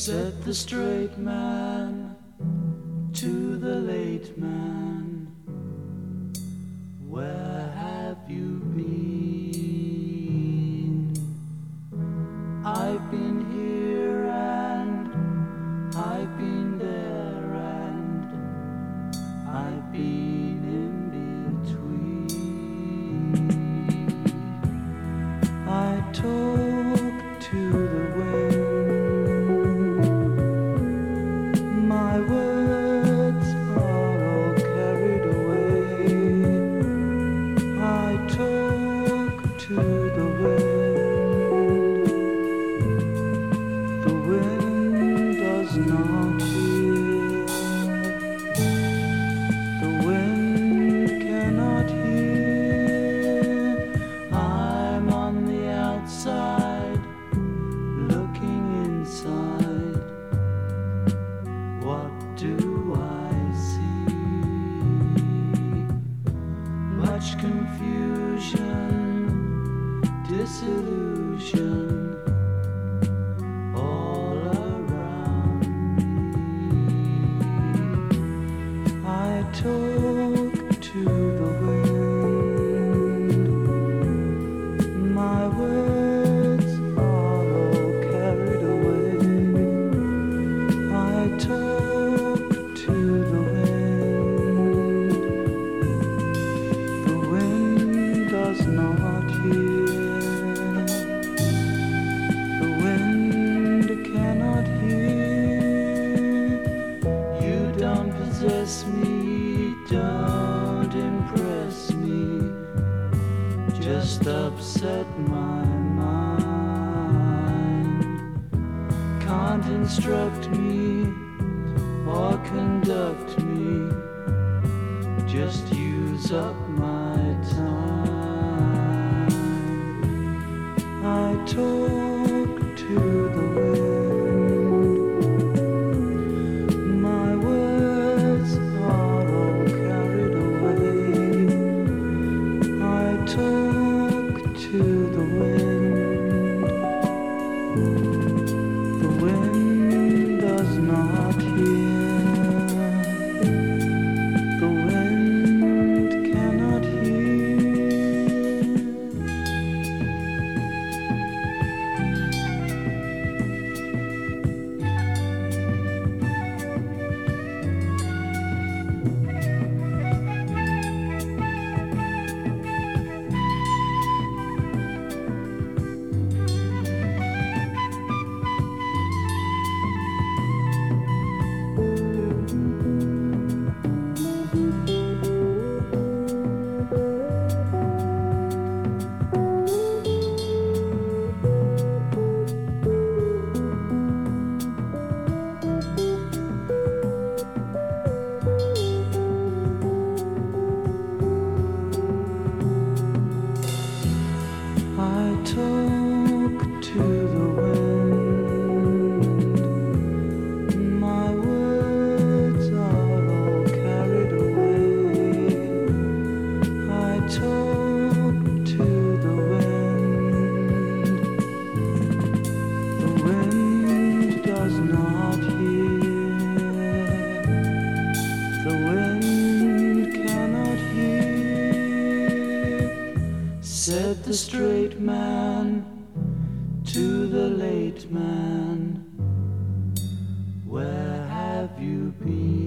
Said the straight man to the late man, where have you been? I've been here and I've been there and I've been in between. I talk to the wind. My words are all carried away. I talk to the wind. The wind does not hear. The wind cannot hear. I'm on the outside, looking inside. What do I see? Much confusion, disillusion all around me. I talk to the wind. My words are all carried away. I talk to the wind. The wind does not hear. The wind cannot hear. You don't possess me, don't impress me, just upset my mind. Can't instruct me or conduct me, just use up my time. I talk to the wind. My words are all carried away. I talk to the wind. The wind does not hear. The wind cannot hear. I talk to the wind. My words are all carried away. I talk to the wind. The wind does not hear. The wind cannot hear. Said the straight man to the late man, where have you been?